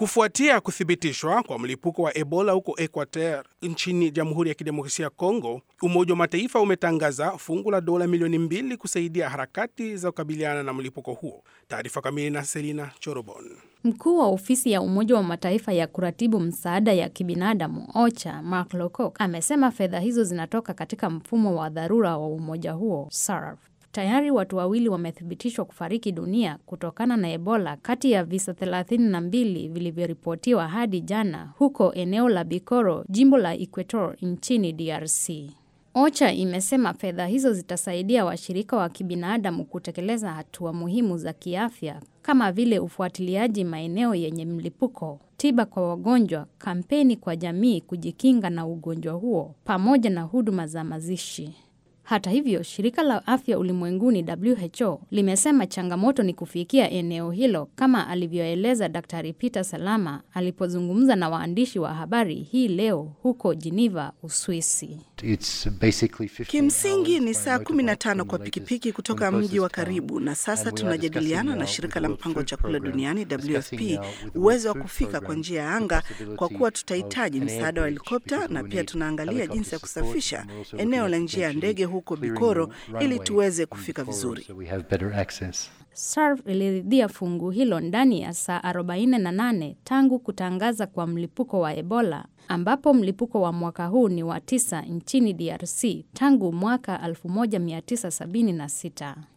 Kufuatia kuthibitishwa kwa mlipuko wa Ebola huko Equateur nchini Jamhuri ya Kidemokrasia ya Kongo, Umoja wa Mataifa umetangaza fungu la dola milioni 2 kusaidia harakati za kukabiliana na mlipuko huo. Taarifa kamili na Selina Chorobon. Mkuu wa ofisi ya Umoja wa Mataifa ya kuratibu msaada ya kibinadamu OCHA, Mark Lowcock, amesema fedha hizo zinatoka katika mfumo wa dharura wa umoja huo, SARF. Tayari watu 2 wamethibitishwa kufariki dunia kutokana na Ebola kati ya visa 32 vilivyoripotiwa hadi jana huko eneo la Bikoro, jimbo la Equator nchini DRC. OCHA imesema fedha hizo zitasaidia washirika wa kibinadamu kutekeleza hatua muhimu za kiafya kama vile ufuatiliaji maeneo yenye mlipuko, tiba kwa wagonjwa, kampeni kwa jamii kujikinga na ugonjwa huo, pamoja na huduma za mazishi. Hata hivyo, shirika la afya ulimwenguni WHO limesema changamoto ni kufikia eneo hilo, kama alivyoeleza Daktari Peter Salama alipozungumza na waandishi wa habari hii leo huko Geneva, Uswisi. Kimsingi ni saa 15 kwa pikipiki kutoka mji wa karibu, na sasa tunajadiliana na shirika la mpango wa chakula duniani WFP uwezo wa kufika kwa njia ya anga, kwa kuwa tutahitaji msaada wa helikopta, na pia tunaangalia jinsi ya kusafisha eneo la njia ya ndege huko Bikoro ili tuweze kufika vizuri. SARF iliridhia fungu hilo ndani ya saa 48 tangu kutangaza kwa mlipuko wa Ebola, ambapo mlipuko wa mwaka huu ni wa 9 nchini DRC tangu mwaka 1976.